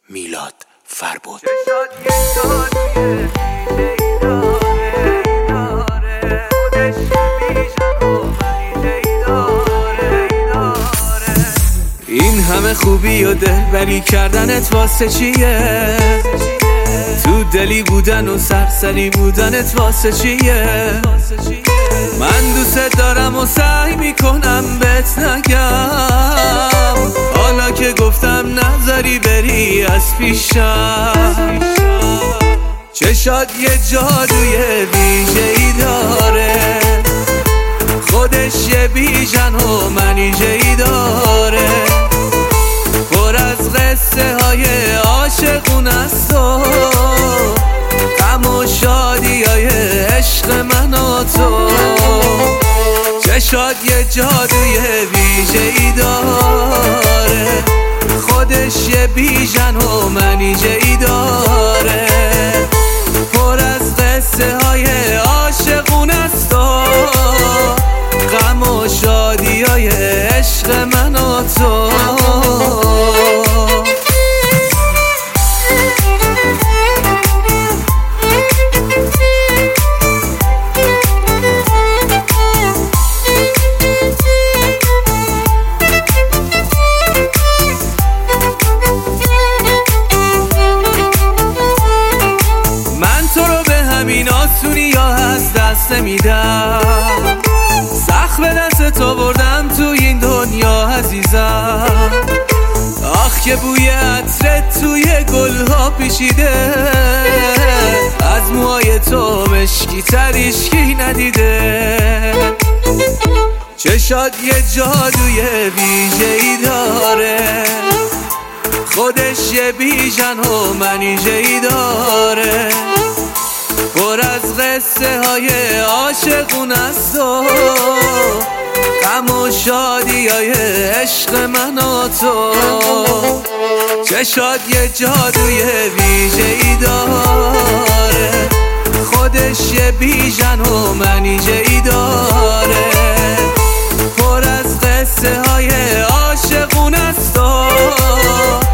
میلاد فربود. این همه خوبی و دلبری کردنت واسه چیه؟ تو دلی بودن و سرسری بودنت واسه چیه؟ من دوست دارم و سعی میکنم بهت نگم، حالا که گفتم نذاری بری از پیشم. چشات یه جادوی ویژه‌ای داره، خودش یه بیژن و منیژه‌ای داره، پر از قصه های عاشقون است و غم و شادی های عشق من و تو. چشات یه جادوی ویژه‌ای داره، خودش یه بیژن و منیژه‌ای داره، پر از قصه های عاشقون است و غم و شادی های عشق من و تو. این آسونی یا از دست نمیدم، سخت به دست تو بردم تو این دنیا عزیزم. آخ که بوی عطرت توی گلها پیچیده، از موهای تو مشکی تر هیچکی ندیده. چشات یه جادوی ویژه‌ای داره، خودش یه بیژن و منیژه‌ای داره، پر از قصه های عاشقون است و غم و شادی های عشق من و تو. چشات یه جادوی ویژه‌ای داره، خودش یه بیژن و منیژه‌ای داره، پر از قصه های عاشقون است و